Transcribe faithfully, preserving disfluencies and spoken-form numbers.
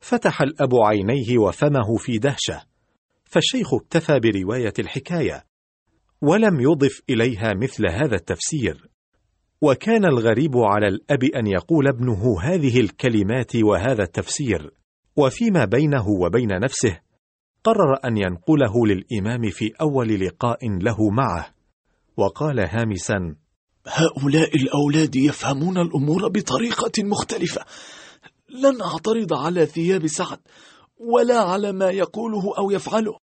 فتح الأب عينيه وفمه في دهشة، فالشيخ اكتفى برواية الحكاية ولم يضف إليها مثل هذا التفسير. وكان الغريب على الأب أن يقول ابنه هذه الكلمات وهذا التفسير، وفيما بينه وبين نفسه قرر أن ينقله للإمام في أول لقاء له معه، وقال هامسا: هؤلاء الأولاد يفهمون الأمور بطريقة مختلفة، لن أعترض على ثياب سعد ولا على ما يقوله أو يفعله،